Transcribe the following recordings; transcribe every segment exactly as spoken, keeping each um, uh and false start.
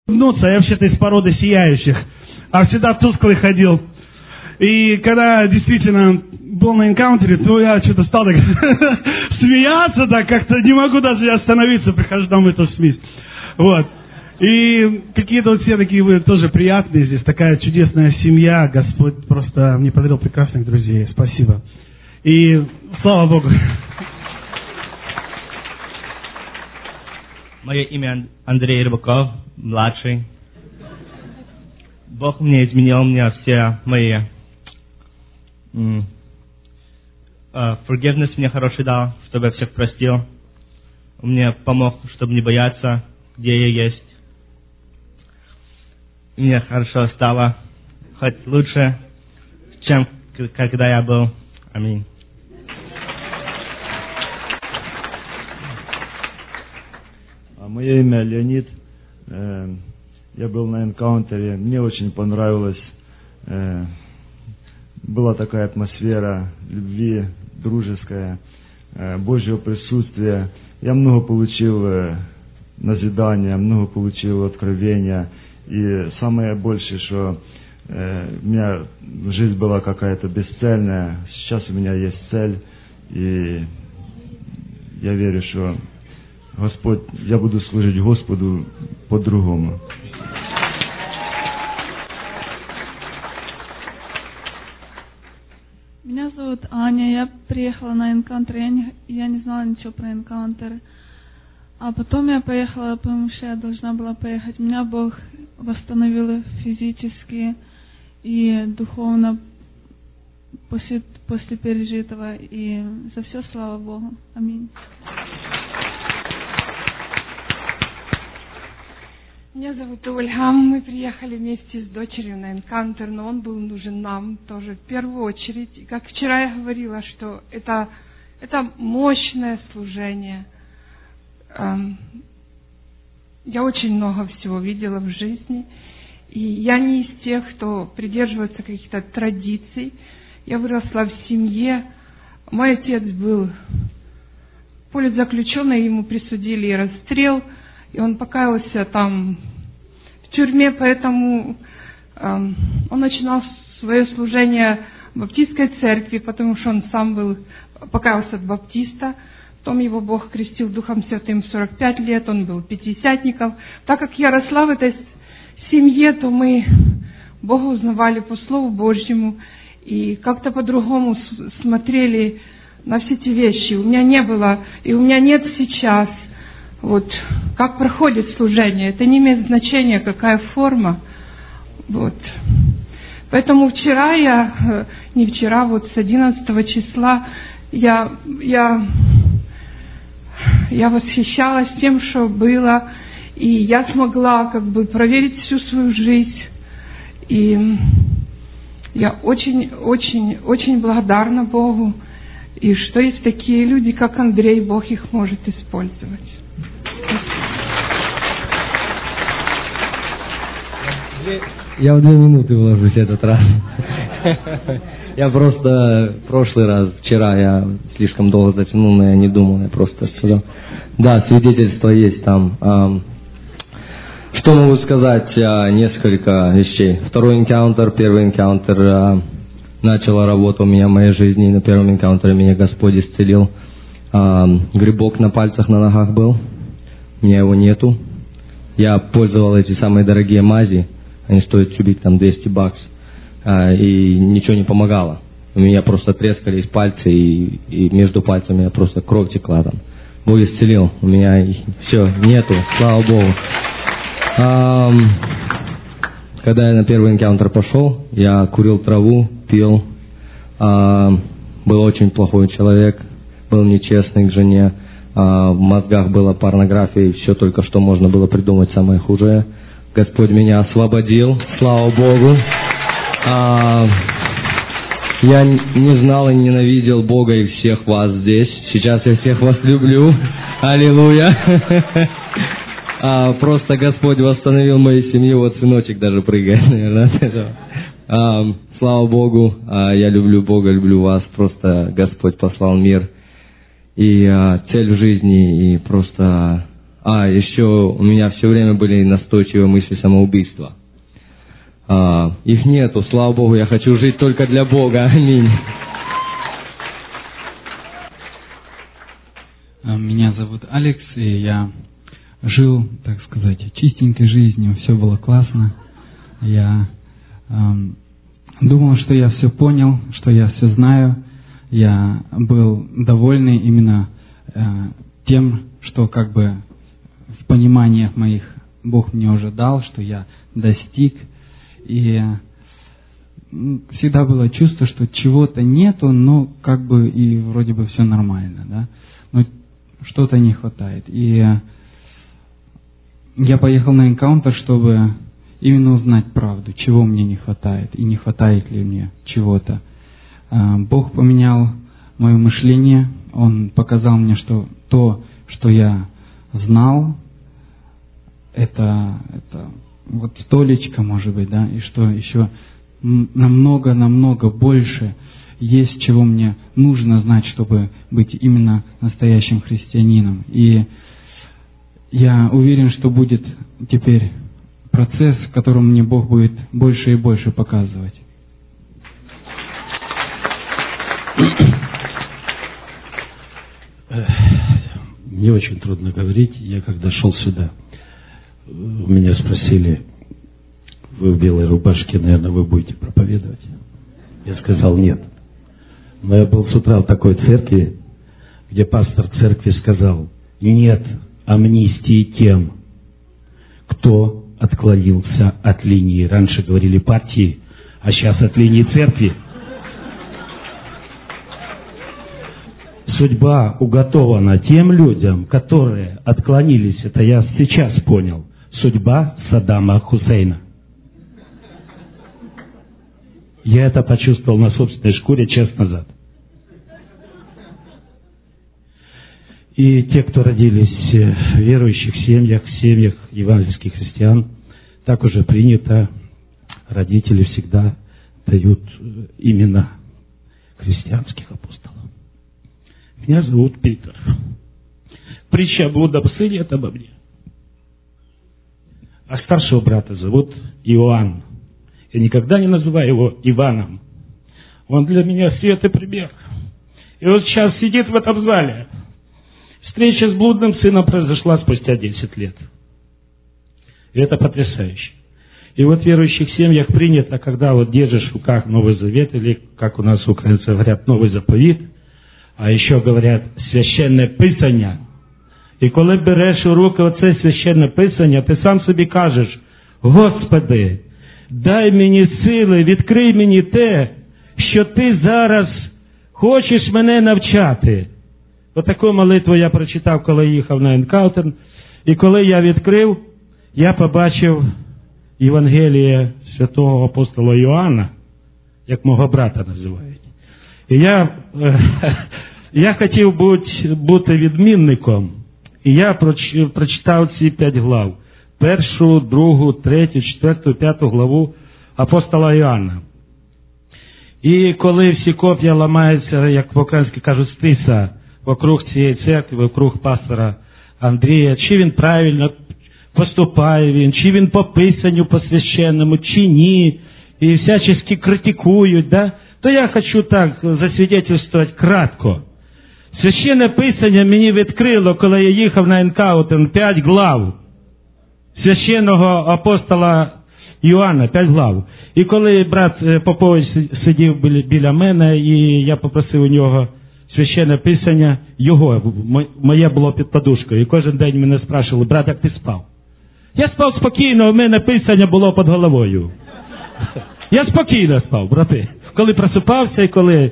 улыбнуться, я вообще-то из породы сияющих, а всегда тусклый ходил. И когда действительно был на энкаунтере, то я что-то стал так смеяться, так как-то не могу даже остановиться, прихожу домой, то смеюсь. Вот. И какие-то вот все такие вы тоже приятные здесь, такая чудесная семья, Господь просто мне подарил прекрасных друзей, спасибо. И слава Богу. Мое имя Андрей Рыбаков, младший. Бог мне изменил мне все мои... Mm. Uh, forgiveness мне хороший дал, чтобы я всех простил. Он мне помог, чтобы не бояться, где я есть. Мне хорошо стало, хоть лучше, чем когда я был. Аминь. Мое имя Леонид. Я был на энкаунтере. Мне очень понравилось. Была такая атмосфера любви, дружеская, Божьего присутствия. Я много получил назидания, много получил откровения. И самое большее, что у меня жизнь была какая-то бесцельная. Сейчас у меня есть цель. И я верю, что Господь, я буду служить Господу по-другому. Меня зовут Аня, я приехала на энкаунтер, я не, я не знала ничего про энкаунтер. А потом я поехала, потому что я должна была поехать. Меня Бог восстановил физически и духовно после, после пережитого. И за все слава Богу. Аминь. Меня зовут Ольга. Мы приехали вместе с дочерью на энкаунтер, но он был нужен нам тоже в первую очередь. И как вчера я говорила, что это, это мощное служение. Я очень много всего видела в жизни. И я не из тех, кто придерживается каких-то традиций. Я выросла в семье. Мой отец был политзаключенный, ему присудили расстрел. И он покаялся там в тюрьме, поэтому э, он начинал свое служение в баптистской церкви, потому что он сам был, покаялся от баптиста. Потом его Бог крестил Духом Святым в сорок пять лет, он был пятидесятником. Так как я росла в этой семье, то мы Бога узнавали по Слову Божьему и как-то по-другому смотрели на все эти вещи. У меня не было, и у меня нет сейчас. Вот, как проходит служение, это не имеет значения, какая форма. Вот. Поэтому вчера я, не вчера, вот с одиннадцатого числа я, я, я восхищалась тем, что было, и я смогла как бы проверить всю свою жизнь. И я очень, очень, очень благодарна Богу, и что есть такие люди, как Андрей, Бог их может использовать. Я в две минуты вложусь этот раз. Я просто в прошлый раз, вчера я слишком долго затянул, но я не думал, я просто сказал. Да, свидетельство есть там. Что могу сказать? Несколько вещей. Второй энкаунтер, первый энкаунтер начала работу у меня в моей жизни. На первом энкаунтере меня Господь исцелил. Грибок на пальцах, на ногах был. У меня его нету. Я пользовал эти самые дорогие мази. Они стоят чубик там двести баксов. А, и ничего не помогало. У меня просто трескались пальцы, и, и между пальцами я просто кровь текла там. Бог исцелил. У меня все, нету, слава Богу. А, когда я на первый энкаунтер пошел, я курил траву, пил. А, был очень плохой человек. Был нечестный к жене. А, в мозгах была порнография, и все только что можно было придумать самое худшее. Господь меня освободил, слава Богу. А, я не знал и ненавидел Бога и всех вас здесь. Сейчас я всех вас люблю. Аллилуйя. А, просто Господь восстановил мою семью. Вот сыночек даже прыгает, наверное. А, слава Богу. А, я люблю Бога, люблю вас. Просто Господь послал мир. И а, цель в жизни, и просто А, еще у меня все время были настойчивые мысли самоубийства. А, их нету, слава Богу, я хочу жить только для Бога. Аминь. Меня зовут Алекс, и я жил, так сказать, чистенькой жизнью, все было классно. Я эм, думал, что я все понял, что я все знаю. Я был довольный именно э, тем, что как бы в пониманиях моих Бог мне уже дал, что я достиг. И всегда было чувство, что чего-то нету, но как бы и вроде бы все нормально, да. Но что-то не хватает. И я поехал на энкаунтер, чтобы именно узнать правду, чего мне не хватает, и не хватает ли мне чего-то. Бог поменял мое мышление, Он показал мне, что то, что я знал, это, это вот столечко, может быть, да, и что еще намного-намного больше есть, чего мне нужно знать, чтобы быть именно настоящим христианином. И я уверен, что будет теперь процесс, в котором мне Бог будет больше и больше показывать. Мне очень трудно говорить. Я когда шел сюда, у меня спросили: вы в белой рубашке, наверное, вы будете проповедовать? Я сказал: нет. Но я был с утра в такой церкви, где пастор церкви сказал: нет амнистии тем, кто отклонился от линии. Раньше говорили партии, а сейчас от линии церкви. Судьба уготована тем людям, которые отклонились. Это я сейчас понял. Судьба Саддама Хусейна. Я это почувствовал на собственной шкуре час назад. И те, кто родились в верующих семьях, в семьях евангельских христиан, так уже принято, родители всегда дают имена христианских апостолов. Меня зовут Питер. Притча об блудном сыне — это обо мне. А старшего брата зовут Иоанн. Я никогда не называю его Иваном. Он для меня свет и пример. И вот сейчас сидит в этом зале. Встреча с блудным сыном произошла спустя десять лет. И это потрясающе. И вот в верующих семьях принято, когда вот держишь в руках Новый Завет, или, как у нас украинцы говорят, Новый заповіт, а еще говорят священне писання. І коли береш у руки оце священне писання, ти сам собі кажеш: Господи, дай мені сили, відкрий мені те, що ти зараз хочеш мене навчати. Отаку молитву я прочитав, коли їхав на енкаунтер. І коли я відкрив, я побачив Євангеліє святого апостола Йоанна, як мого брата називають. І я, я хотів бути, бути відмінником. І я прочитав ці п'ять глав. Першу, другу, третю, четверту, п'яту главу апостола Йоанна. І коли всі коп'я ламаються, як по-українськи кажуть, стиса, вокруг цієї церкви, вокруг пастора Андрія, чи він правильно поступає він, чи він по писанню по священному, чи ні, і всячески критикують, да? То я хочу так засвідчити кратко. Священне писання мені відкрило, коли я їхав на енкаунтер, п'ять глав священного апостола Йоанна, п'ять глав. І коли брат Попович сидів біля мене, і я попросив у нього священне писання, його, моє було під подушкою. І кожен день мене спрашували: брат, як ти спав? Я спав спокійно, у мене писання було під головою. Я спокійно спав, брати. Коли просипався і коли...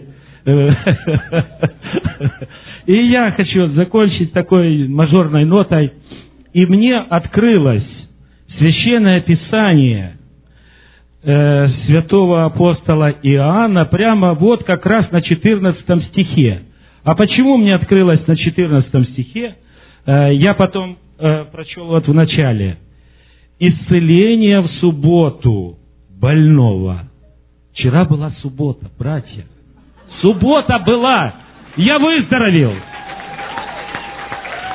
И я хочу закончить такой мажорной нотой. И мне открылось Священное Писание э, святого апостола Иоанна прямо вот как раз на четырнадцатом стихе. А почему мне открылось на четырнадцатом стихе? Э, я потом э, прочел вот в начале. Исцеление в субботу больного. Вчера была суббота, братья. Суббота была. Я выздоровел.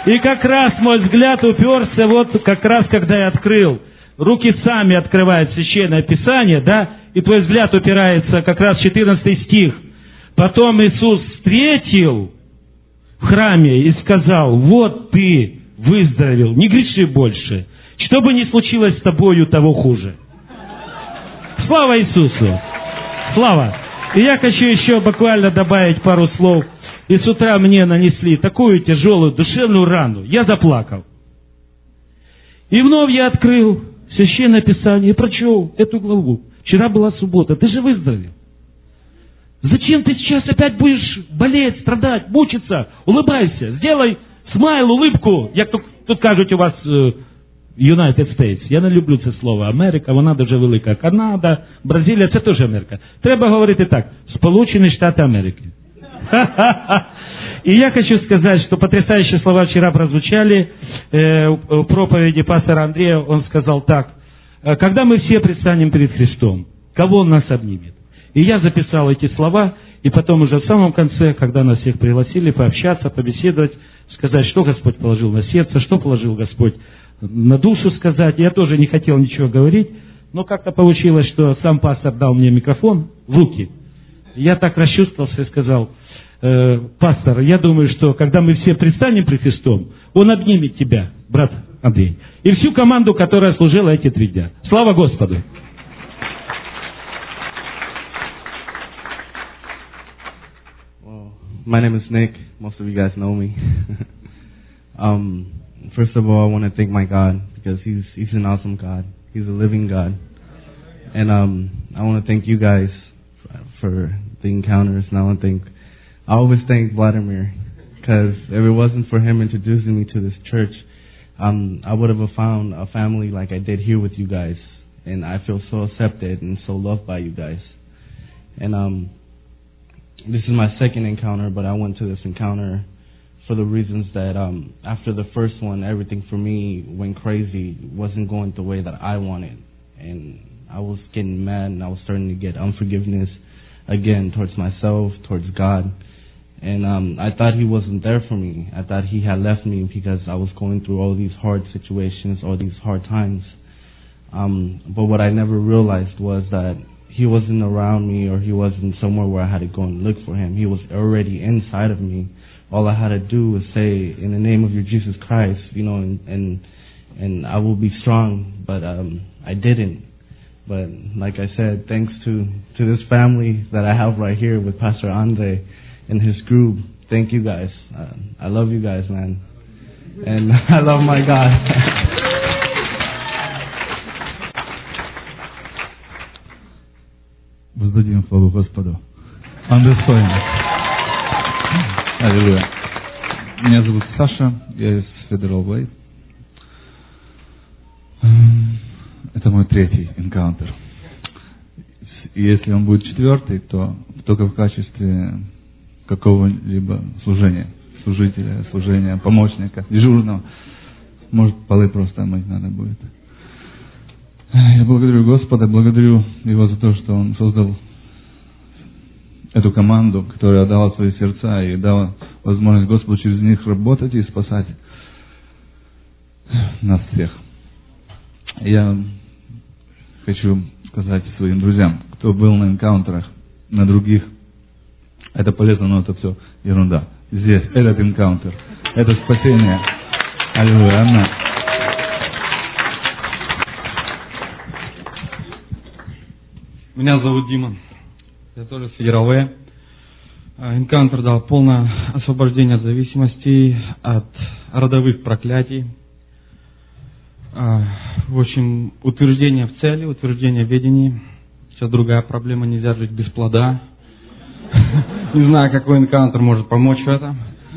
И как раз мой взгляд уперся, вот как раз когда я открыл. Руки сами открывают Священное Писание, да, и твой взгляд упирается как раз в четырнадцатый стих. Потом Иисус встретил в храме и сказал: вот ты выздоровел, не греши больше. Что бы ни случилось с тобою, того хуже. Слава Иисусу! Слава! И я хочу еще буквально добавить пару слов. И с утра мне нанесли такую тяжелую душевную рану. Я заплакал. И вновь я открыл Священное Писание и прочел эту главу. Вчера была суббота, ты же выздоровел. Зачем ты сейчас опять будешь болеть, страдать, мучиться? Улыбайся, сделай смайл, улыбку. Як тут, тут кажуть у вас uh, United States. Я не люблю це слово. Америка, вона дуже велика. Канада, Бразилія, це теж Америка. Треба говорити так. Сполучені Штати Америки. И я хочу сказать, что потрясающие слова вчера прозвучали э, в проповеди пастора Андрея. Он сказал так: когда мы все предстанем перед Христом, кого Он нас обнимет? И я записал эти слова, и потом уже в самом конце, когда нас всех пригласили пообщаться, побеседовать, сказать, что Господь положил на сердце, что положил Господь на душу сказать. Я тоже не хотел ничего говорить, но как-то получилось, что сам пастор дал мне микрофон в руки. Я так расчувствовался и сказал: э, пастор, я думаю, что когда мы все предстанем пред Христом, Он обнимет тебя, брат Андрей, и всю команду, которая служила эти три дня. Слава Господу! My name is Nick. Most of you guys know me. um, first of all, I want to thank my God because He's He's an awesome God. He's a living God, and um, I want to thank you guys for the encounters. And I want to thank. I always thank Vladimir because if it wasn't for him introducing me to this church, um, I would have found a family like I did here with you guys, and I feel so accepted and so loved by you guys. And um. This is my second encounter, but I went to this encounter for the reasons that um, after the first one, everything for me went crazy. It wasn't going the way that I wanted. And I was getting mad, and I was starting to get unforgiveness again towards myself, towards God. And um, I thought He wasn't there for me. I thought He had left me because I was going through all these hard situations, all these hard times. Um, but what I never realized was that He wasn't around me, or He wasn't somewhere where I had to go and look for Him. He was already inside of me. All I had to do was say, in the name of your Jesus Christ, you know, and and, and I will be strong. But um, I didn't. But like I said, thanks to, to this family that I have right here with Pastor Andre and his group, thank you guys. Uh, I love you guys, man. And I love my God. Воздадим славу Господу. Он достоин. Аллилуйя. Меня зовут Саша, я из Federal Way. Это мой третий энкаунтер. И если он будет четвертый, то только в качестве какого-либо служения, служителя, служения, помощника, дежурного. Может, полы просто мыть надо будет. Я благодарю Господа, благодарю Его за то, что Он создал эту команду, которая отдала свои сердца и дала возможность Господу через них работать и спасать нас всех. Я хочу сказать своим друзьям, кто был на энкаунтерах, на других, это полезно, но это все ерунда. Здесь, этот энкаунтер, это спасение. Аллилуйя, аминь. Меня зовут Дима. Я тоже с Federal Way. Энкаунтер дал полное освобождение от зависимостей, от родовых проклятий. В общем, утверждение в цели, утверждение в ведении. Сейчас другая проблема, нельзя жить без плода. Не знаю, какой энкаунтер может помочь в этом.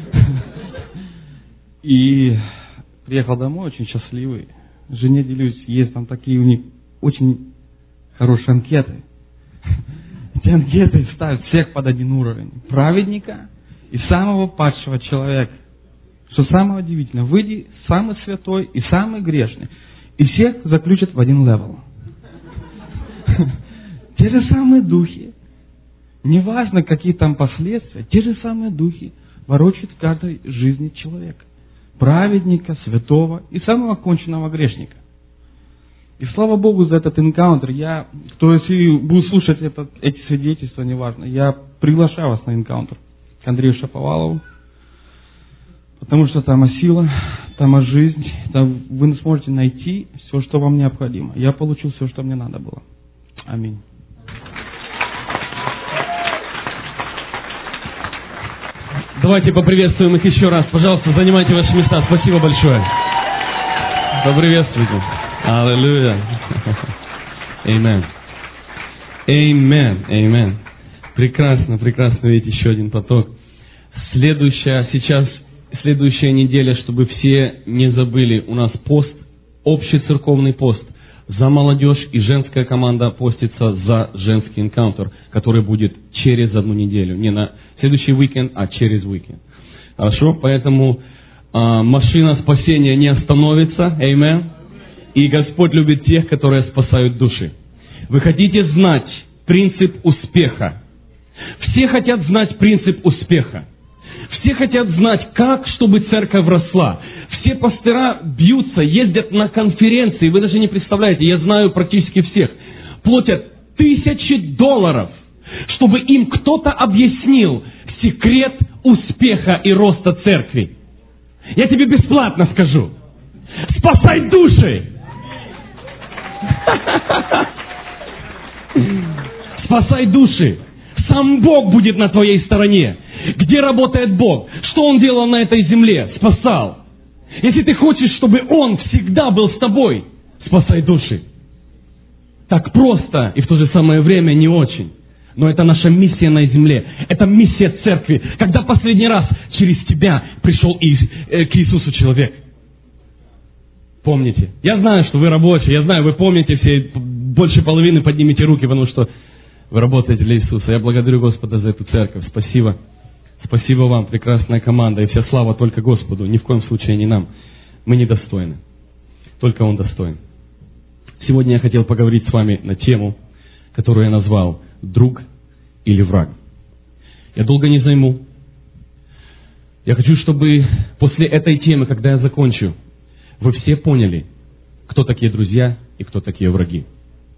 И приехал домой очень счастливый. Жене делюсь, есть там такие у них очень хорошие анкеты. Эти анкеты ставят всех под один уровень. Праведника и самого падшего человека. Что самое удивительное, выйди самый святой и самый грешный. И всех заключат в один левел. Те же самые духи. Неважно, какие там последствия, те же самые духи ворочают в каждой жизни человека. праведника, святого и самого конченного грешника. И слава Богу за этот энкаунтер. Я, кто если будет слушать этот, эти свидетельства, неважно, я приглашаю вас на энкаунтер к Андрею Шаповалову, потому что там сила, там жизнь, там вы сможете найти все, что вам необходимо. Я получил все, что мне надо было. Аминь. Давайте поприветствуем их еще раз. Пожалуйста, занимайте ваши места. Спасибо большое. Поприветствуйте. Аллилуйя. Аминь. Аминь. Аминь. Прекрасно, прекрасно видеть еще один поток. Следующая, сейчас, следующая неделя, чтобы все не забыли, у нас пост, общий церковный пост за молодежь, и женская команда постится за женский энкаунтер, который будет через одну неделю. Не на следующий уикенд, а через уикенд. Хорошо? Поэтому э, машина спасения не остановится. Аминь. И Господь любит тех, которые спасают души. Вы хотите знать принцип успеха? Все хотят знать принцип успеха. Все хотят знать, как, чтобы церковь росла. Все пастыра бьются, ездят на конференции. Вы даже не представляете, я знаю практически всех. Платят тысячи долларов, чтобы им кто-то объяснил секрет успеха и роста церкви. Я тебе бесплатно скажу. Спасай души! Спасай души! Сам Бог будет на твоей стороне. Где работает Бог? Что Он делал на этой земле? Спасал. Если ты хочешь, чтобы Он всегда был с тобой, спасай души. Так просто и в то же самое время не очень. Но это наша миссия на земле. Это миссия церкви. Когда последний раз через тебя пришел к Иисусу человек? Помните. Я знаю, что вы рабочие. Я знаю, вы помните все. Больше половины поднимите руки, потому что вы работаете для Иисуса. Я благодарю Господа за эту церковь. Спасибо. Спасибо вам, прекрасная команда. И вся слава только Господу. Ни в коем случае не нам. Мы недостойны. Только Он достоин. Сегодня я хотел поговорить с вами на тему, которую я назвал «Друг или враг». Я долго не займу. Я хочу, чтобы после этой темы, когда я закончу, вы все поняли, кто такие друзья и кто такие враги.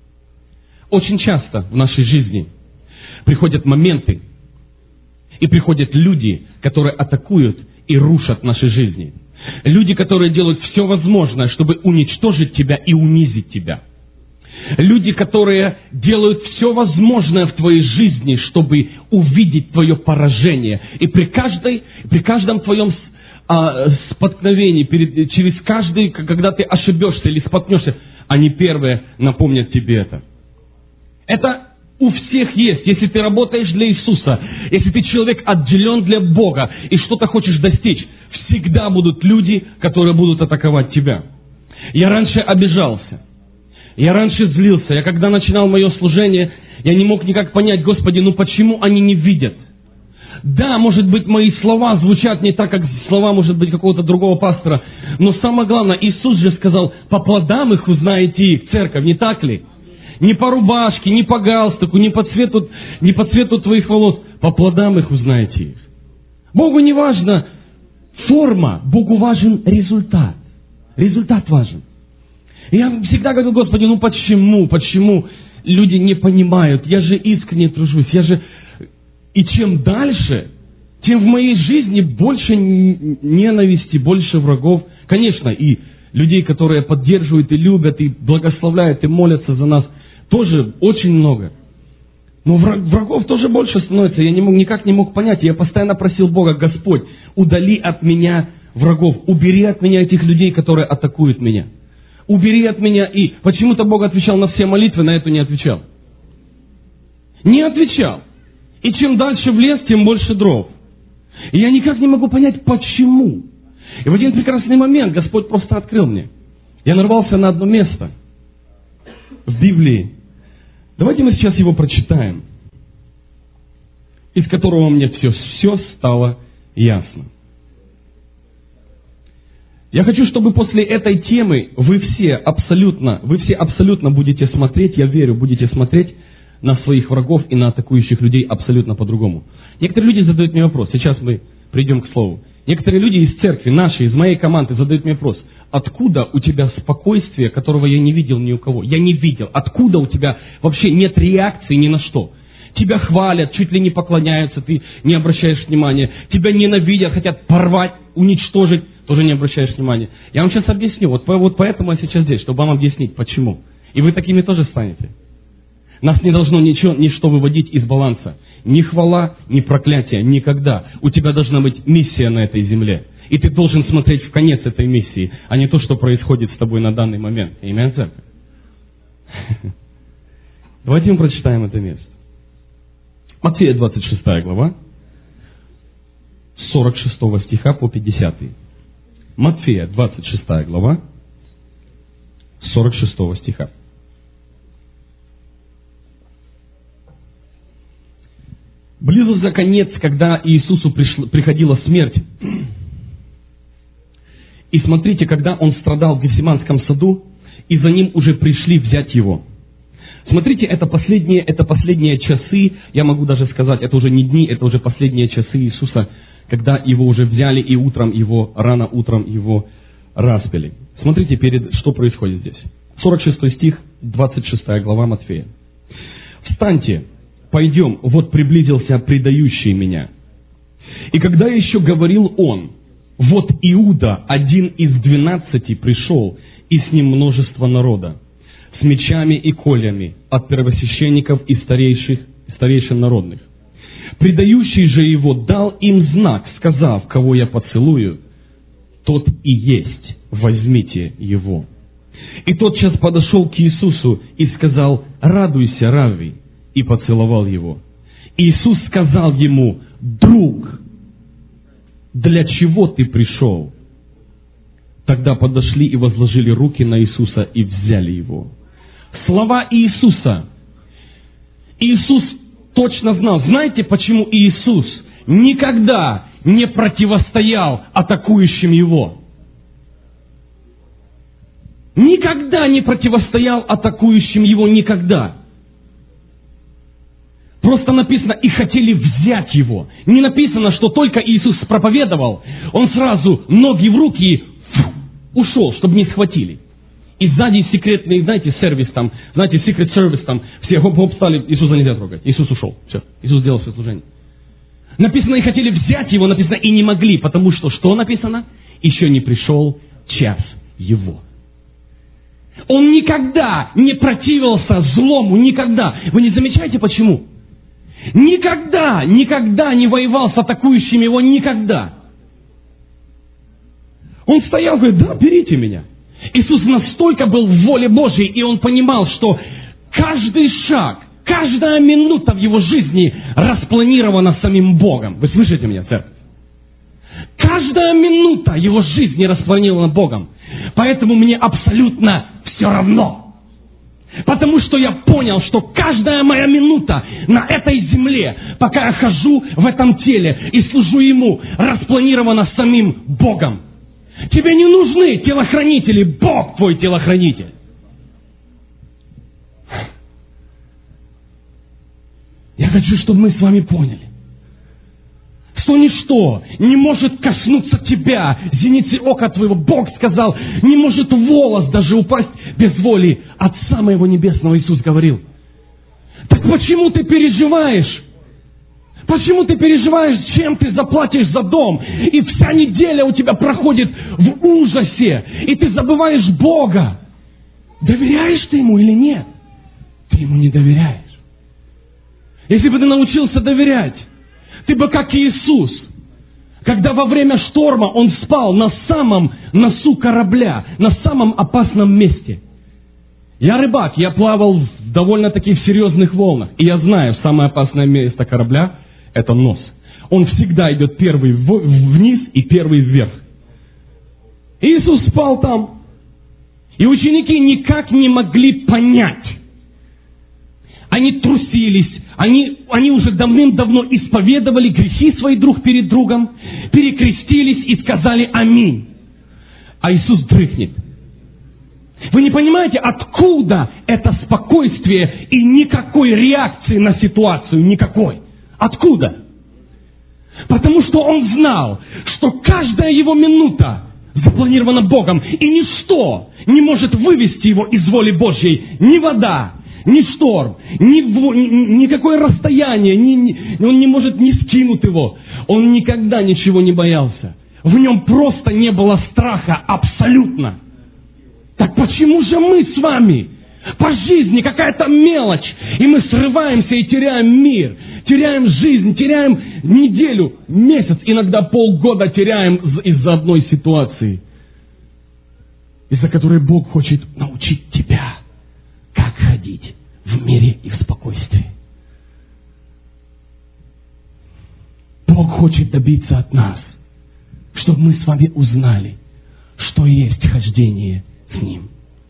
Очень часто в нашей жизни приходят моменты, и приходят люди, которые атакуют и рушат наши жизни. Люди, которые делают все возможное, чтобы уничтожить тебя и унизить тебя. Люди, которые делают все возможное в твоей жизни, чтобы увидеть твое поражение. И при, каждой, при каждом твоем а, споткновении, перед, через каждый, когда ты ошибешься или споткнешься, они первые напомнят тебе это. Это у всех есть. Если ты работаешь для Иисуса, если ты человек отделен для Бога и что-то хочешь достичь, всегда будут люди, которые будут атаковать тебя. Я раньше обижался. Я раньше злился. Я когда начинал мое служение, я не мог никак понять, Господи, ну почему они не видят? Да, может быть, мои слова звучат не так, как слова, может быть, какого-то другого пастора. Но самое главное, Иисус же сказал, по плодам их узнаете их, церковь, не так ли? Не по рубашке, не по галстуку, не по цвету, не по цвету твоих волос. По плодам их узнаете их. Богу не важна форма, Богу важен результат. Результат важен. И я всегда говорю, Господи, ну почему, почему люди не понимают? Я же искренне тружусь, я же... И чем дальше, тем в моей жизни больше ненависти, больше врагов. Конечно, и людей, которые поддерживают и любят, и благословляют, и молятся за нас, тоже очень много. Но врагов тоже больше становится. Я не мог, никак не мог понять. Я постоянно просил Бога, Господь, удали от меня врагов. Убери от меня этих людей, которые атакуют меня. Убери от меня. И почему-то Бог отвечал на все молитвы, на эту не отвечал. Не отвечал. И чем дальше в лес, тем больше дров. И я никак не могу понять, почему. И в один прекрасный момент Господь просто открыл мне. Я нарвался на одно место в Библии. Давайте мы сейчас его прочитаем, из которого мне все, все стало ясно. Я хочу, чтобы после этой темы вы все абсолютно, вы все абсолютно будете смотреть, я верю, будете смотреть на своих врагов и на атакующих людей абсолютно по-другому. Некоторые люди задают мне вопрос, сейчас мы придем к слову. Некоторые люди из церкви, наши, из моей команды, задают мне вопрос: откуда у тебя спокойствие, которого я не видел ни у кого? Я не видел. Откуда у тебя вообще нет реакции ни на что? Тебя хвалят, чуть ли не поклоняются, ты не обращаешь внимания. Тебя ненавидят, хотят порвать, уничтожить, тоже не обращаешь внимания. Я вам сейчас объясню. Вот, вот поэтому я сейчас здесь, чтобы вам объяснить, почему. И вы такими тоже станете. Нас не должно ничего, ничто выводить из баланса. Ни хвала, ни проклятие, никогда. У тебя должна быть миссия на этой земле. И ты должен смотреть в конец этой миссии, а не то, что происходит с тобой на данный момент. Аминь, церковь? Давайте мы прочитаем это место. Матфея двадцать шестая глава, с сорок шестого стиха по пятидесятый. Матфея двадцать шестая глава, с сорок шестого стиха. Близился конец, когда Иисусу пришла, приходила смерть. И смотрите, когда Он страдал в Гефсиманском саду, и за Ним уже пришли взять Его. Смотрите, это последние, это последние часы, я могу даже сказать, это уже не дни, это уже последние часы Иисуса, когда Его уже взяли, и утром Его, рано утром Его распяли. Смотрите, перед, что происходит здесь. сорок шестой стих, двадцать шестая глава Матфея. «Встаньте, пойдем, вот приблизился предающий меня». И когда еще говорил он, вот Иуда, один из двенадцати, пришел, и с ним множество народа, с мечами и колями от первосвященников и старейших, старейшин народных. Предающий же его дал им знак, сказав: кого я поцелую, тот и есть, возьмите его. И тотчас подошел к Иисусу и сказал: радуйся, Равви, и поцеловал его. Иисус сказал ему: друг, для чего ты пришел? Тогда подошли и возложили руки на Иисуса и взяли его. Слова Иисуса. Иисус точно знал. Знаете, почему Иисус никогда не противостоял атакующим Его? Никогда не противостоял атакующим Его, никогда. Просто написано, и хотели взять Его. Не написано, что только Иисус проповедовал, Он сразу ноги в руки фу, ушел, чтобы не схватили. И сзади секретный, знаете, сервис там, знаете, секрет сервис там, все хоп-хоп стали, Иисуса нельзя трогать. Иисус ушел. Все, Иисус сделал свое служение. Написано, и хотели взять Его, написано, и не могли, потому что, что написано? Еще не пришел час Его. Он никогда не противился злому, никогда. Вы не замечаете, почему? Никогда, никогда не воевал с атакующими Его, никогда. Он стоял, говорит: да, берите меня. Иисус настолько был в воле Божьей, и Он понимал, что каждый шаг, каждая минута в Его жизни распланирована самим Богом. Вы слышите меня, церковь? Каждая минута Его жизни распланирована Богом. Поэтому мне абсолютно все равно. Потому что я понял, что каждая моя минута на этой земле, пока я хожу в этом теле и служу Ему, распланирована самим Богом. Тебе не нужны телохранители, Бог твой телохранитель. Я хочу, чтобы мы с вами поняли, что ничто не может коснуться тебя, зеницы ока твоего. Бог сказал, не может волос даже упасть без воли Отца моего Небесного. Иисус говорил. Так почему ты переживаешь? Почему ты переживаешь, чем ты заплатишь за дом? И вся неделя у тебя проходит в ужасе, и ты забываешь Бога. Доверяешь ты Ему или нет? Ты Ему не доверяешь. Если бы ты научился доверять, ты бы как Иисус, когда во время шторма Он спал на самом носу корабля, на самом опасном месте. Я рыбак, я плавал в довольно-таки в серьезных волнах, и я знаю, самое опасное место корабля – это нос. Он всегда идет первый вниз и первый вверх. Иисус спал там, и ученики никак не могли понять. Они трусились, они, они уже давным-давно исповедовали грехи свои друг перед другом, перекрестились и сказали «Аминь». А Иисус дрыхнет. Вы не понимаете, откуда это спокойствие и никакой реакции на ситуацию, никакой? Откуда? Потому что он знал, что каждая его минута запланирована Богом, и ничто не может вывести его из воли Божьей. Ни вода, ни шторм, ни, ни, никакое расстояние, ни, ни, он не может не скинуть его. Он никогда ничего не боялся. В нем просто не было страха абсолютно. Так почему же мы с вами по жизни какая-то мелочь, и мы срываемся и теряем мир, теряем жизнь, теряем неделю, месяц, иногда полгода теряем из-за одной ситуации, из-за которой Бог хочет научить тебя, как ходить в мире и в спокойствии. Бог хочет добиться от нас, чтобы мы с вами узнали, что есть хождение с Ним.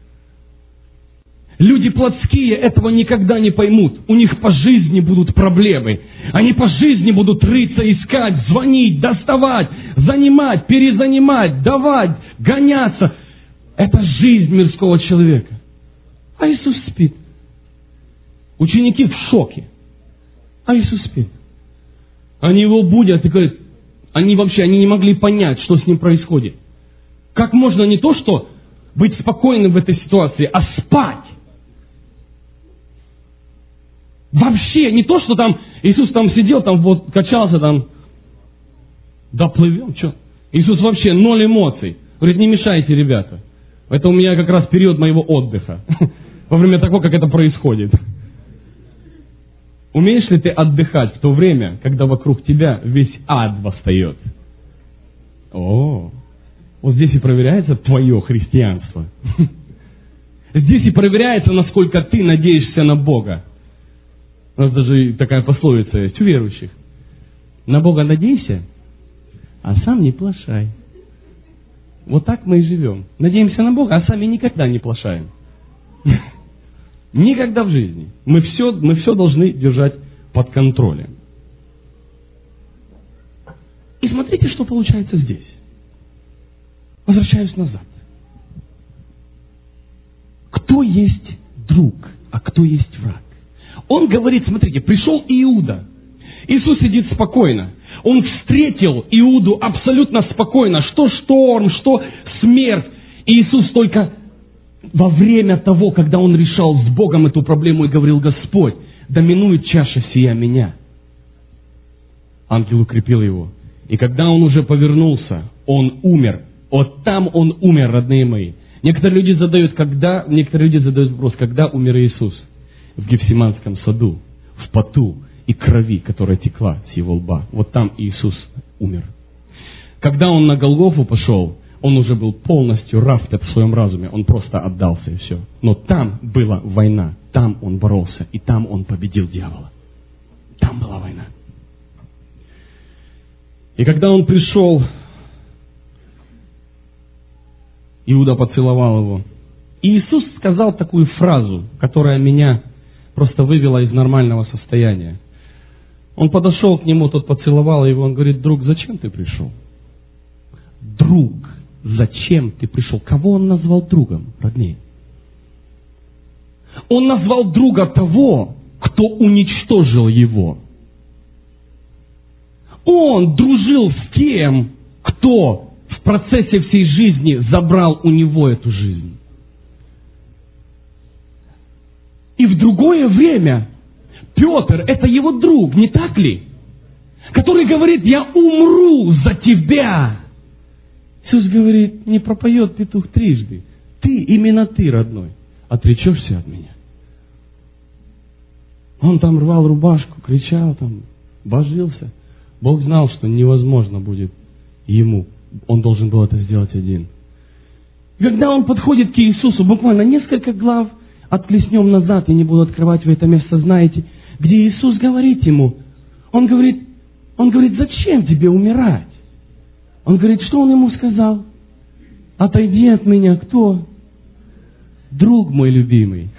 Люди плотские этого никогда не поймут. У них по жизни будут проблемы. Они по жизни будут рыться, искать, звонить, доставать, занимать, перезанимать, давать, гоняться. Это жизнь мирского человека. А Иисус спит. Ученики в шоке. А Иисус спит. Они его будят и говорят, они вообще они не могли понять, что с ним происходит. Как можно не то, что быть спокойным в этой ситуации, а спать? Вообще, не то, что там Иисус там сидел, там вот качался, там, доплывем, что? Иисус вообще ноль эмоций. Говорит, не мешайте, ребята. Это у меня как раз период моего отдыха. Во время того, как это происходит. Умеешь ли ты отдыхать в то время, когда вокруг тебя весь ад восстает? О, вот здесь и проверяется твое христианство. Здесь и проверяется, насколько ты надеешься на Бога. У нас даже такая пословица есть у верующих. На Бога надейся, а сам не плашай. Вот так мы и живем. Надеемся на Бога, а сами никогда не плашаем. Никогда в жизни. Мы все, мы все должны держать под контролем. И смотрите, что получается здесь. Возвращаюсь назад. Кто есть друг, а кто есть враг? Он говорит, смотрите, пришел Иуда. Иисус сидит спокойно. Он встретил Иуду абсолютно спокойно. Что шторм, что смерть. И Иисус только во время того, когда он решал с Богом эту проблему и говорил, Господь, доминует чаша сия меня. Ангел укрепил его. И когда он уже повернулся, он умер. Вот там он умер, родные мои. Некоторые люди задают, когда, некоторые люди задают вопрос, когда умер Иисус? В Гефсиманском саду, в поту и крови, которая текла с его лба. Вот там Иисус умер. Когда он на Голгофу пошел, он уже был полностью рафтет в своем разуме. Он просто отдался и все. Но там была война. Там он боролся. И там он победил дьявола. Там была война. И когда он пришел, Иуда поцеловал его. И Иисус сказал такую фразу, которая меня просто вывела из нормального состояния. Он подошел к нему, тот поцеловал его, он говорит, друг, зачем ты пришел? Друг, зачем ты пришел? Кого он назвал другом, родные? Он назвал друга того, кто уничтожил его. Он дружил с тем, кто в процессе всей жизни забрал у него эту жизнь. И в другое время Петр, это его друг, не так ли? Который говорит, я умру за тебя. Иисус говорит, не пропоет петух трижды. Ты, именно ты, родной, отречешься от меня. Он там рвал рубашку, кричал там, божился. Бог знал, что невозможно будет ему. Он должен был это сделать один. Когда он подходит к Иисусу, буквально несколько глав, отклеснем назад, я не буду открывать вы это место, знаете, где Иисус говорит ему, он говорит, он говорит, зачем тебе умирать? Он говорит, что он ему сказал? Отойди от меня, кто? Друг мой любимый.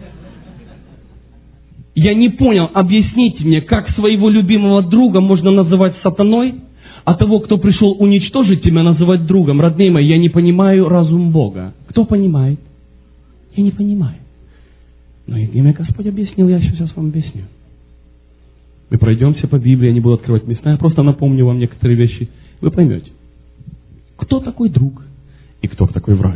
Я не понял, объясните мне, как своего любимого друга можно называть сатаной, а того, кто пришел уничтожить тебя, называть другом. Родные мои, я не понимаю разум Бога. Кто понимает? Я не понимаю. Но и мне Господь объяснил, я сейчас вам объясню. Мы пройдемся по Библии, я не буду открывать места, я просто напомню вам некоторые вещи. Вы поймете, кто такой друг и кто такой враг.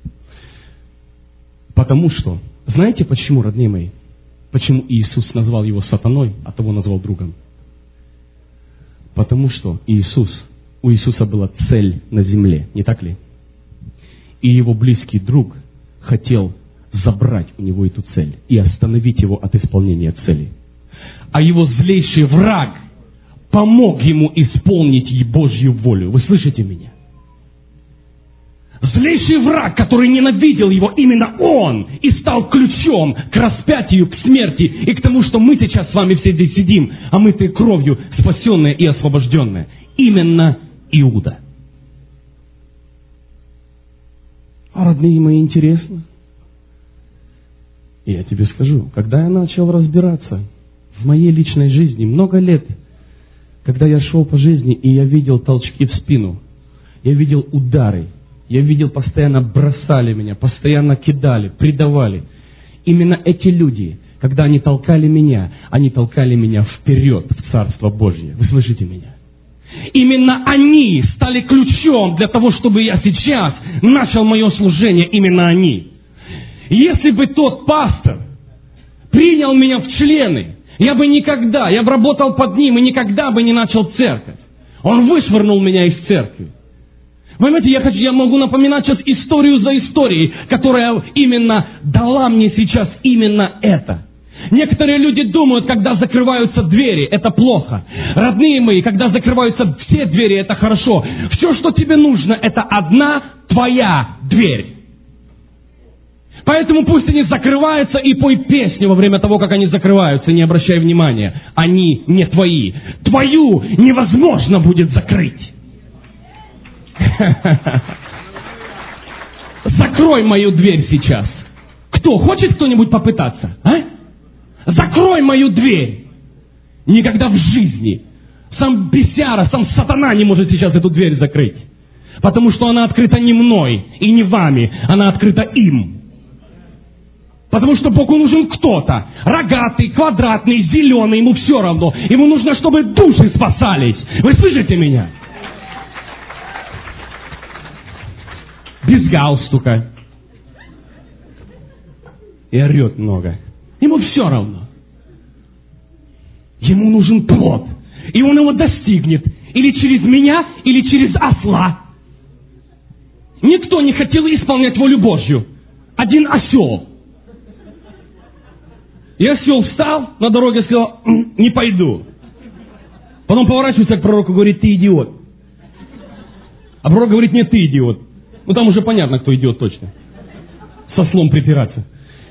Потому что, знаете почему, родные мои, почему Иисус назвал его сатаной, а того назвал другом? Потому что Иисус, у Иисуса была цель на земле, не так ли? И его близкий друг хотел забрать у него эту цель и остановить его от исполнения цели. А его злейший враг помог ему исполнить Божью волю. Вы слышите меня? Злейший враг, который ненавидел его, именно он и стал ключом к распятию, к смерти и к тому, что мы сейчас с вами все здесь сидим, омытые кровью, спасенные и освобожденные. Именно Иуда. А родные мои, интересно? И я тебе скажу, когда я начал разбираться в моей личной жизни, много лет, когда я шел по жизни, и я видел толчки в спину, я видел удары, я видел, постоянно бросали меня, постоянно кидали, предавали. Именно эти люди, когда они толкали меня, они толкали меня вперед в Царство Божье. Вы слышите меня? Именно они стали ключом для того, чтобы я сейчас начал мое служение. Именно они. Если бы тот пастор принял меня в члены, я бы никогда, я бы работал под ним и никогда бы не начал церковь. Он вышвырнул меня из церкви. Вы понимаете, я, хочу, я могу напоминать сейчас историю за историей, которая именно дала мне сейчас именно это. Некоторые люди думают, когда закрываются двери, это плохо. Родные мои, когда закрываются все двери, это хорошо. Все, что тебе нужно, это одна твоя дверь. Поэтому пусть они закрываются и пой песню во время того, как они закрываются, не обращай внимания. Они не твои. Твою невозможно будет закрыть. Закрой мою дверь сейчас. Кто? Хочет кто-нибудь попытаться? А? Закрой мою дверь. Никогда в жизни сам бесяра, сам сатана не может сейчас эту дверь закрыть. Потому что она открыта не мной и не вами. Она открыта им. Потому что Богу нужен кто-то. Рогатый, квадратный, зеленый, ему все равно. Ему нужно, чтобы души спасались. Вы слышите меня? Без галстука. И орет много. Ему все равно. Ему нужен плод. И он его достигнет. Или через меня, или через осла. Никто не хотел исполнять волю Божью. Один осел. И осел встал на дороге и сказал: не пойду. Потом поворачивается к пророку и говорит: ты идиот. А пророк говорит: нет, ты идиот. Ну там уже понятно, кто идиот точно. Со слом припираться.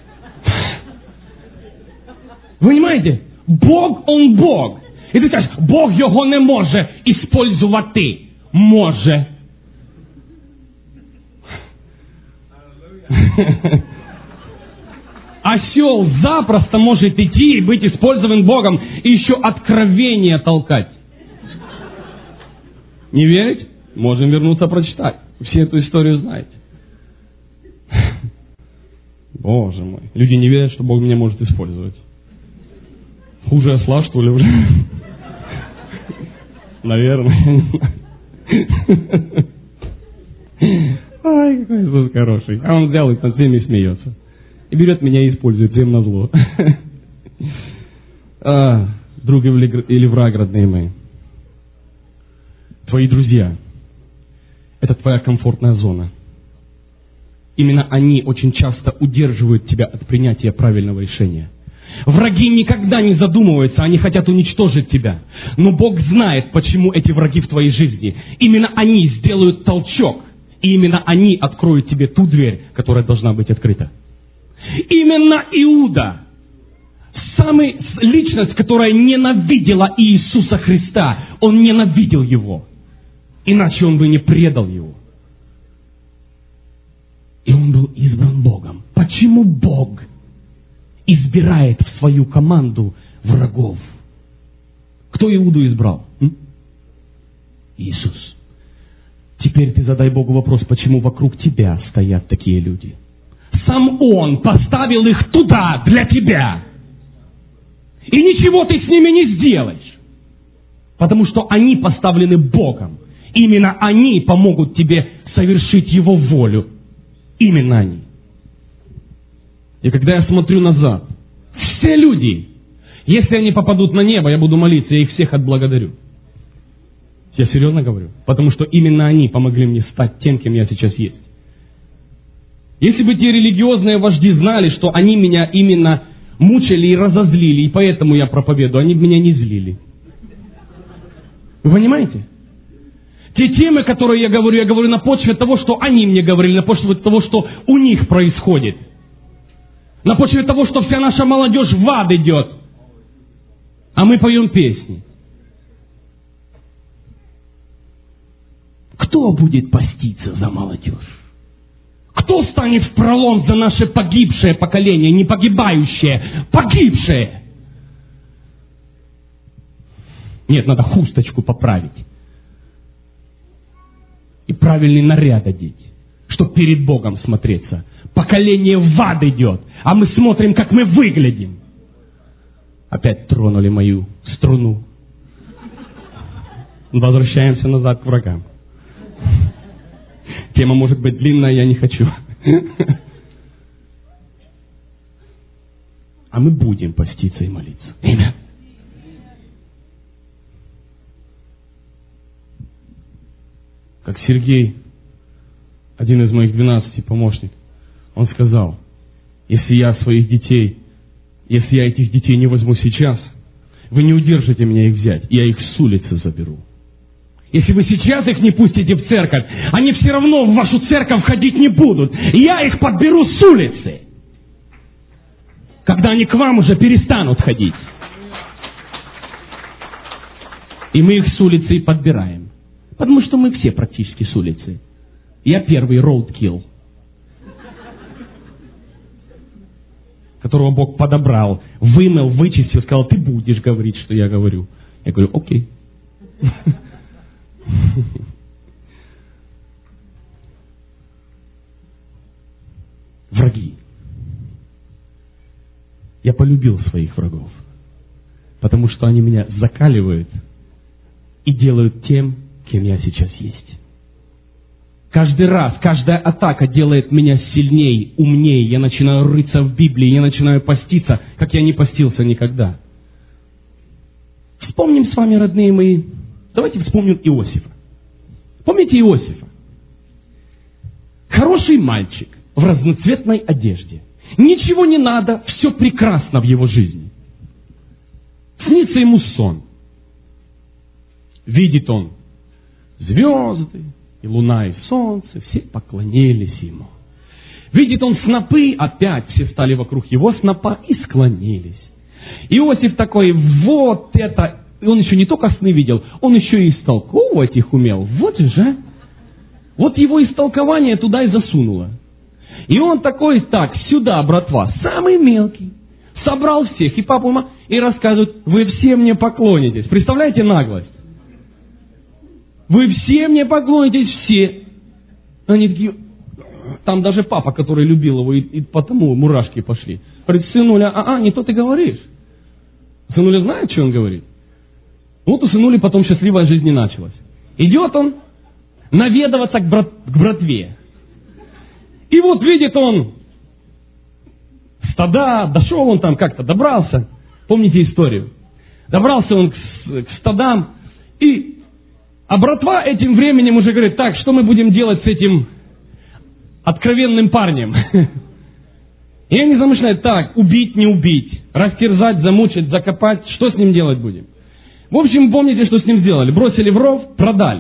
Вы понимаете? Бог, он Бог. І ти кажеш, Бог його не може использувати. Може. Осел запросто может идти и быть использован Богом и еще откровение толкать. Не верите? Можем вернуться прочитать. Все эту историю знаете. Боже мой. Люди не верят, что Бог меня может использовать. Хуже осла, что ли, уже? Наверное. Ой, какой Иисус хороший. А он взял и над всеми смеется. И берет меня и использует всем на зло. А, друг или враг, родные мои. Твои друзья. Это твоя комфортная зона. Именно они очень часто удерживают тебя от принятия правильного решения. Враги никогда не задумываются, они хотят уничтожить тебя. Но Бог знает, почему эти враги в твоей жизни. Именно они сделают толчок. И именно они откроют тебе ту дверь, которая должна быть открыта. Именно Иуда, самая личность, которая ненавидела Иисуса Христа, он ненавидел его. Иначе он бы не предал его. И он был избран Богом. Почему Бог избирает в свою команду врагов? Кто Иуду избрал? М? Иисус. Теперь ты задай Богу вопрос, почему вокруг тебя стоят такие люди? Сам Он поставил их туда, для тебя. И ничего ты с ними не сделаешь. Потому что они поставлены Богом. Именно они помогут тебе совершить Его волю. Именно они. И когда я смотрю назад, все люди, если они попадут на небо, я буду молиться, я их всех отблагодарю. Я серьезно говорю. Потому что именно они помогли мне стать тем, кем я сейчас есть. Если бы те религиозные вожди знали, что они меня именно мучили и разозлили, и поэтому я проповедую, они бы меня не злили. Вы понимаете? Те темы, которые я говорю, я говорю на почве того, что они мне говорили, на почве того, что у них происходит. На почве того, что вся наша молодежь в ад идет. А мы поем песни. Кто будет поститься за молодежь? Кто станет в пролом за наше погибшее поколение, не погибающее, погибшее? Нет, надо хусточку поправить. И правильный наряд одеть, чтобы перед Богом смотреться. Поколение в ад идет, а мы смотрим, как мы выглядим. Опять тронули мою струну. Возвращаемся назад к врагам. Тема может быть длинная, я не хочу. А мы будем поститься и молиться. Аминь. Как Сергей, один из моих двенадцати помощников, он сказал, если я своих детей, если я этих детей не возьму сейчас, вы не удержите меня их взять, я их с улицы заберу. Если вы сейчас их не пустите в церковь, они все равно в вашу церковь ходить не будут. Я их подберу с улицы, когда они к вам уже перестанут ходить. И мы их с улицы и подбираем. Потому что мы все практически с улицы. Я первый роудкилл, которого Бог подобрал, вымыл, вычистил, сказал, ты будешь говорить, что я говорю. Я говорю, окей. Враги. Я полюбил своих врагов, потому что они меня закаливают и делают тем, кем я сейчас есть. Каждый раз, каждая атака делает меня сильнее, умнее. Я начинаю рыться в Библии, я начинаю поститься, как я не постился никогда. Вспомним с вами, родные мои, давайте вспомним Иосифа. Помните Иосифа? Хороший мальчик в разноцветной одежде. Ничего не надо, все прекрасно в его жизни. Снится ему сон. Видит он звезды, и луна, и солнце, все поклонились ему. Видит он снопы, опять все стали вокруг его снопа и склонились. Иосиф такой, вот это, он еще не только сны видел, он еще и истолковывать их умел. Вот же, а? Вот его истолкование туда и засунуло. И он такой, так, сюда, братва, самый мелкий, собрал всех, и папа, мама, и рассказывают, вы все мне поклонитесь. Представляете наглость? Вы все мне поклонитесь, все. Они такие, там даже папа, который любил его, и, и потому мурашки пошли. Говорит, сынуля, а-а, не то ты говоришь. Сынуля знает, что он говорит? Вот у сынули потом счастливая жизнь не началась. Идет он наведываться к, брат, к братве. И вот видит он стада, дошел он там как-то, добрался. Помните историю? Добрался он к, к стадам, и а братва этим временем уже говорит, так, что мы будем делать с этим откровенным парнем? И они замышляют, так, убить, не убить, растерзать, замучить, закопать, что с ним делать будем? В общем, помните, что с ним сделали? Бросили в ров, продали.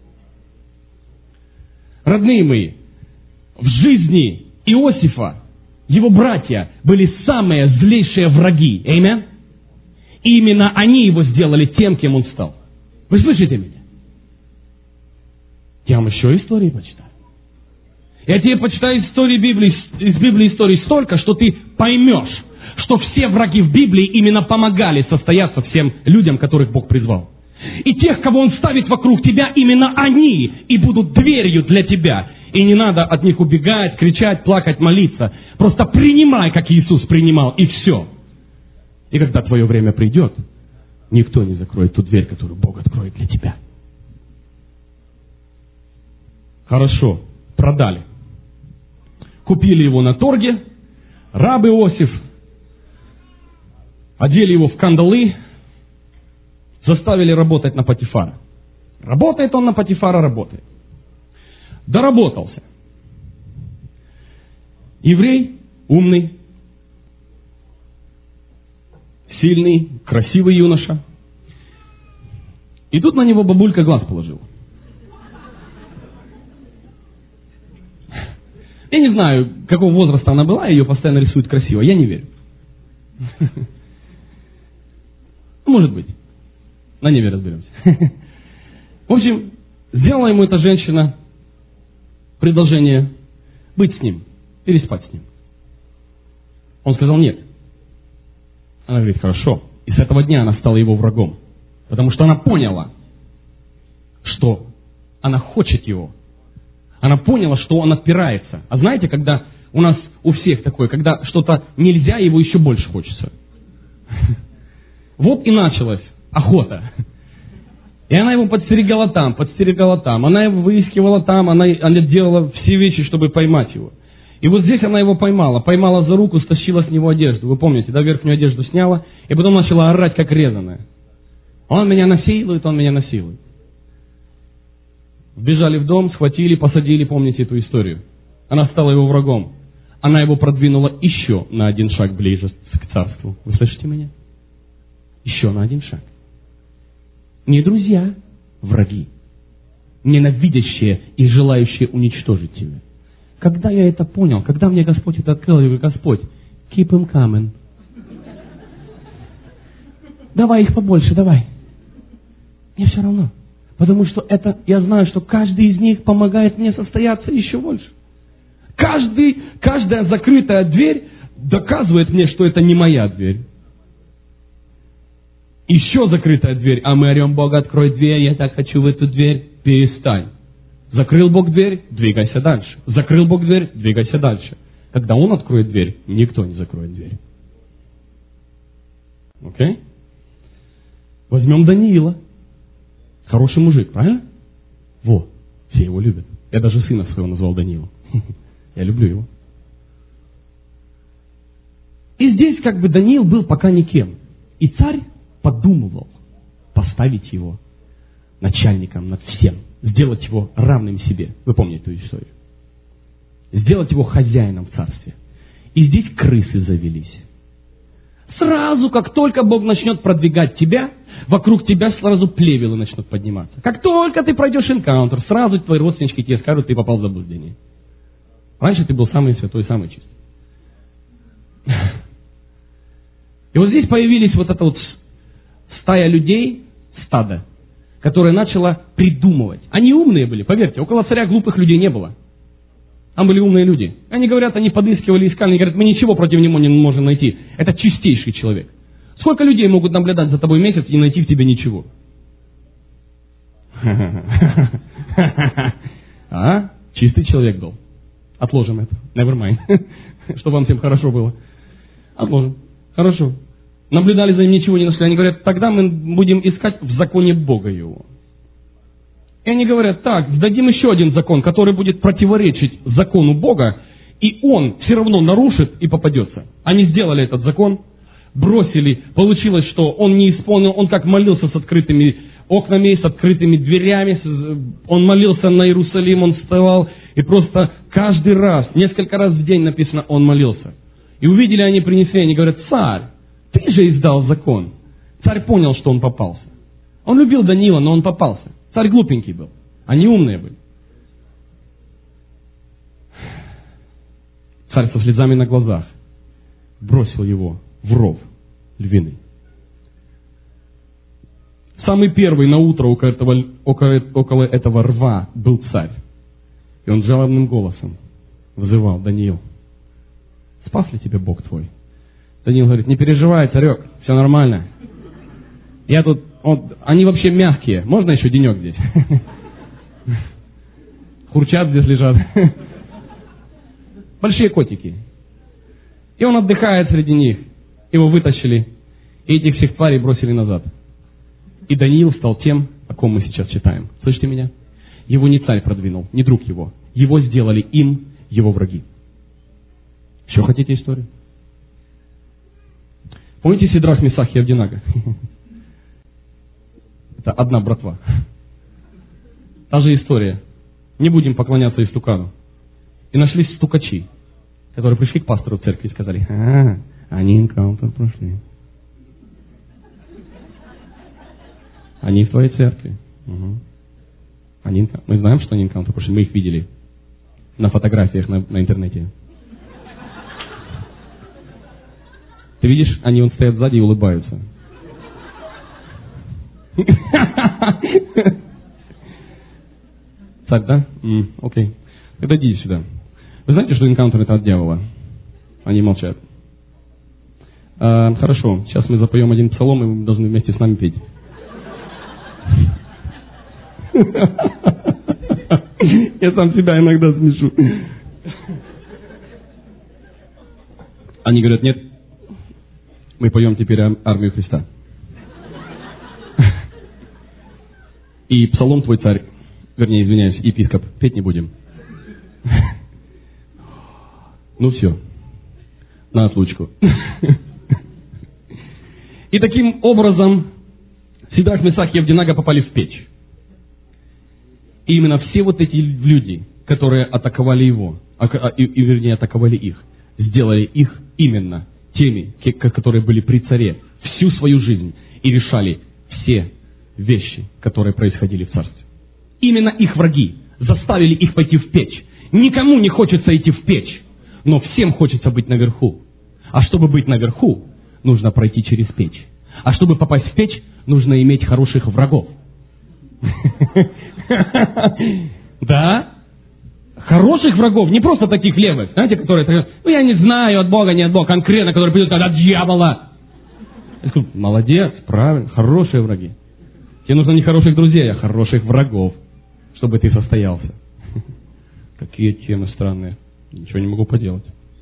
Родные мои, в жизни Иосифа его братья были самые злейшие враги. Аминь? И именно они его сделали тем, кем он стал. Вы слышите меня? Я вам еще истории почитаю. Я тебе почитаю истории Библии, из Библии истории столько, что ты поймешь, что все враги в Библии именно помогали состояться всем людям, которых Бог призвал. И тех, кого Он ставит вокруг тебя, именно они и будут дверью для тебя. И не надо от них убегать, кричать, плакать, молиться. Просто принимай, как Иисус принимал, и все. И когда твое время придет, никто не закроет ту дверь, которую Бог откроет для тебя. Хорошо, продали. Купили его на торге, раб Иосиф, одели его в кандалы, заставили работать на Потифара. Работает он на Потифара, работает. Доработался. Еврей, умный, сильный, красивый юноша. И тут на него бабулька глаз положила. Я не знаю, какого возраста она была, ее постоянно рисуют красиво. Я не верю. Может быть. На небе разберемся. В общем, сделала ему эта женщина предложение быть с ним, переспать с ним. Он сказал нет. Она говорит, хорошо. И с этого дня она стала его врагом. Потому что она поняла, что она хочет его. Она поняла, что он отпирается. А знаете, когда у нас у всех такое, когда что-то нельзя, его еще больше хочется. Вот и началась охота. И она его подстерегала там, подстерегала там. Она его выискивала там, она, она делала все вещи, чтобы поймать его. И вот здесь она его поймала. Поймала за руку, стащила с него одежду. Вы помните, да, верхнюю одежду сняла. И потом начала орать, как резаная. Он меня насилует, он меня насилует. Вбежали в дом, схватили, посадили, помните эту историю. Она стала его врагом. Она его продвинула еще на один шаг ближе к царству. Вы слышите меня? Еще на один шаг. Не друзья, враги. Ненавидящие и желающие уничтожить тебя. Когда я это понял, когда мне Господь это открыл, я говорю, Господь, keep them coming. Давай их побольше, давай. Мне все равно. Потому что это, я знаю, что каждый из них помогает мне состояться еще больше. Каждый, каждая закрытая дверь доказывает мне, что это не моя дверь. Еще закрытая дверь, а мы орем, Бог, открой дверь, я так хочу в эту дверь, перестань. Закрыл Бог дверь, двигайся дальше. Закрыл Бог дверь, двигайся дальше. Когда Он откроет дверь, никто не закроет дверь. Окей? Возьмем Даниила. Хороший мужик, правильно? Во, все его любят. Я даже сына своего назвал Даниилом. Я люблю его. И здесь как бы Даниил был пока никем. И царь подумывал поставить его начальником над всем. Сделать его равным себе. Вы помните эту историю. Сделать его хозяином в царстве. И здесь крысы завелись. Сразу, как только Бог начнет продвигать тебя, вокруг тебя сразу плевелы начнут подниматься. Как только ты пройдешь энкаунтер, сразу твои родственники тебе скажут, ты попал в заблуждение. Раньше ты был самый святой, самый чистый. И вот здесь появились вот эта вот стая людей, стадо, которое начало придумывать. Они умные были, поверьте, около царя глупых людей не было. Там были умные люди. Они говорят, они подыскивали, искали, они говорят, мы ничего против него не можем найти. Это чистейший человек. Сколько людей могут наблюдать за тобой месяц и не найти в тебе ничего? А? Чистый человек был. Отложим это. Never mind. Чтобы вам всем хорошо было. Отложим. Хорошо. Наблюдали за ним, ничего не нашли. Они говорят, тогда мы будем искать в законе Бога его. И они говорят, так, сдадим еще один закон, который будет противоречить закону Бога, и он все равно нарушит и попадется. Они сделали этот закон, бросили, получилось, что он не исполнил, он как молился с открытыми окнами, с открытыми дверями, он молился на Иерусалим, он вставал, и просто каждый раз, несколько раз в день написано, он молился. И увидели они, принесли, они говорят, царь, ты же издал закон. Царь понял, что он попался. Он любил Даниила, но он попался. Царь глупенький был, они умные были. Царь со слезами на глазах бросил его в ров львиный. Самый первый на утро около этого, около, около этого рва был царь. И он жалобным голосом вызывал, Даниил, спас ли тебя Бог твой? Даниил говорит, не переживай, царек, все нормально. Я тут, он, они вообще мягкие, можно еще денек здесь? Хурчат здесь лежат. Большие котики. И он отдыхает среди них. Его вытащили. И этих всех тварей бросили назад. И Даниил стал тем, о ком мы сейчас читаем. Слышите меня? Его не царь продвинул, не друг его. Его сделали им его враги. Еще хотите историю? Помните Сидрах, Месах и Авдинага? Это одна братва. Та же история. Не будем поклоняться истукану. И нашлись стукачи, которые пришли к пастору церкви и сказали: а, они энкаунтер прошли. Они в твоей церкви. Угу. Они, мы знаем, что они энкаунтер прошли. Мы их видели на фотографиях на, на интернете. Ты видишь, они вон стоят сзади и улыбаются. Царь, да? М, окей. Тогда идите сюда. Вы знаете, что энкаунтер это от дьявола? Они молчат. А, хорошо, сейчас мы запоем один псалом, и вы должны вместе с нами петь. Я сам себя иногда смешу. Они говорят: нет, мы поем теперь армию Христа. И псалом твой, царь, вернее, извиняюсь, епископ, петь не будем. Ну все, на отлучку. И таким образом Сидрах, Месах и Авдинага попали в печь. И именно все вот эти люди, которые атаковали его, и, и вернее атаковали их, сделали их именно теми, которые были при царе всю свою жизнь и решали все вещи, которые происходили в царстве. Именно их враги заставили их пойти в печь. Никому не хочется идти в печь, но всем хочется быть наверху. А чтобы быть наверху, нужно пройти через печь. А чтобы попасть в печь, нужно иметь хороших врагов. Да? Хороших врагов, не просто таких левых, знаете, которые, ну я не знаю, от Бога, не от Бога, конкретно, которые придут от дьявола. Я скажу: молодец, правильно, хорошие враги. Тебе нужно не хороших друзей, а хороших врагов, чтобы ты состоялся. Какие темы странные. Ничего не могу поделать.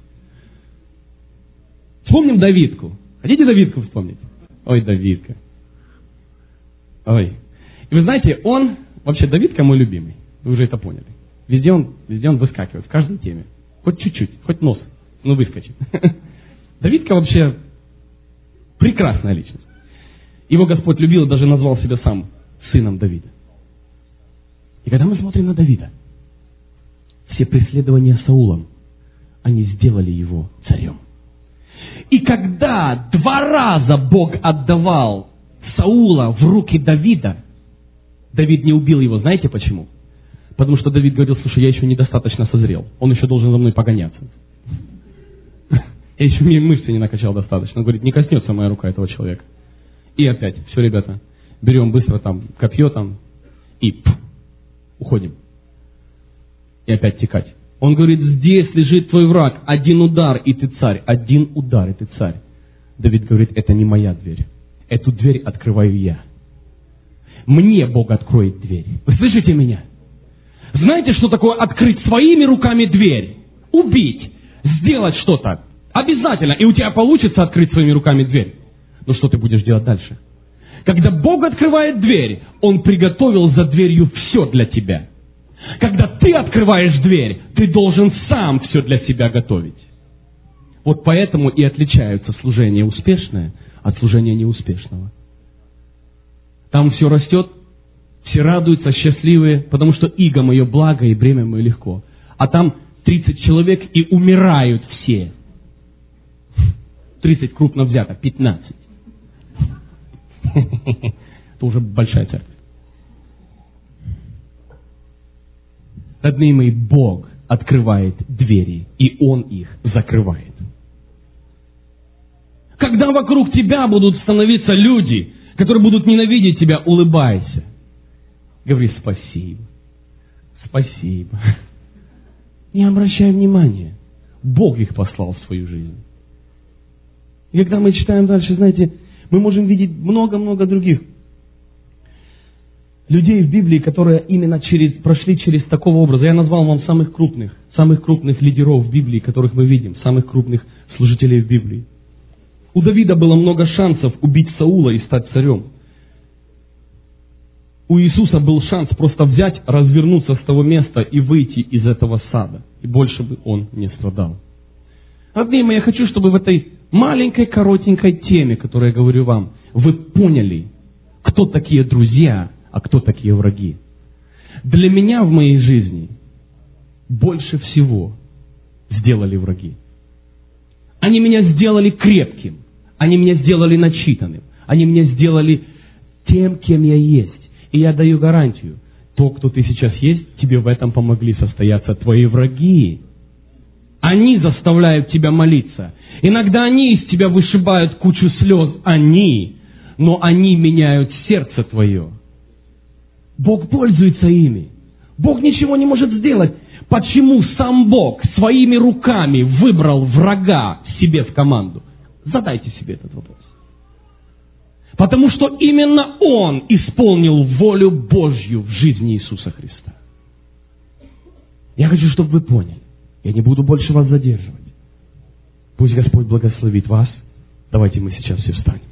Вспомним Давидку. Хотите Давидку вспомнить? Ой, Давидка. Ой. И вы знаете, он, вообще Давидка мой любимый. Вы уже это поняли. Везде он, везде он выскакивает, в каждой теме. Хоть чуть-чуть, хоть нос, ну выскочит. Давидка вообще прекрасная личность. Его Господь любил и даже назвал себя сам сыном Давида. И когда мы смотрим на Давида, все преследования Саулом, они сделали его царем. И когда два раза Бог отдавал Саула в руки Давида, Давид не убил его. Знаете почему? Потому что Давид говорил: слушай, я еще недостаточно созрел. Он еще должен за мной погоняться. Я еще мышцы не накачал достаточно. Он говорит: не коснется моя рука этого человека. И опять, все, ребята, берем быстро там копье там и пфф, уходим. И опять текать. Он говорит: здесь лежит твой враг, один удар, и ты царь, один удар, и ты царь. Давид говорит: это не моя дверь, эту дверь открываю я. Мне Бог откроет дверь. Вы слышите меня? Знаете, что такое открыть своими руками дверь? Убить, сделать что-то. Обязательно, и у тебя получится открыть своими руками дверь. Но что ты будешь делать дальше? Когда Бог открывает дверь, Он приготовил за дверью все для тебя. Когда ты открываешь дверь, ты должен сам все для себя готовить. Вот поэтому и отличаются служение успешное от служения неуспешного. Там все растет, все радуются, счастливые, потому что иго мое благо и бремя мое легко. А там тридцать человек и умирают все. тридцать крупно взято, пятнадцать. Это уже большая церковь. Родные мои, Бог открывает двери, и Он их закрывает. Когда вокруг тебя будут становиться люди, которые будут ненавидеть тебя, улыбайся. Говори: спасибо, спасибо. Не обращай внимания. Бог их послал в свою жизнь. И когда мы читаем дальше, знаете, мы можем видеть много-много других людей в Библии, которые именно через, прошли через такого образа. Я назвал вам самых крупных, самых крупных лидеров в Библии, которых мы видим, самых крупных служителей в Библии. У Давида было много шансов убить Саула и стать царем. У Иисуса был шанс просто взять, развернуться с того места и выйти из этого сада. И больше бы он не страдал. Родные мои, я хочу, чтобы в этой маленькой, коротенькой теме, которую я говорю вам, вы поняли, кто такие друзья, а кто такие враги. Для меня в моей жизни больше всего сделали враги. Они меня сделали крепким, они меня сделали начитанным, они меня сделали тем, кем я есть. И я даю гарантию, то, кто ты сейчас есть, тебе в этом помогли состояться твои враги. Они заставляют тебя молиться. Иногда они из тебя вышибают кучу слез, они, но они меняют сердце твое. Бог пользуется ими. Бог ничего не может сделать. Почему сам Бог своими руками выбрал врага себе в команду? Задайте себе этот вопрос. Потому что именно Он исполнил волю Божью в жизни Иисуса Христа. Я хочу, чтобы вы поняли. Я не буду больше вас задерживать. Пусть Господь благословит вас. Давайте мы сейчас все встанем.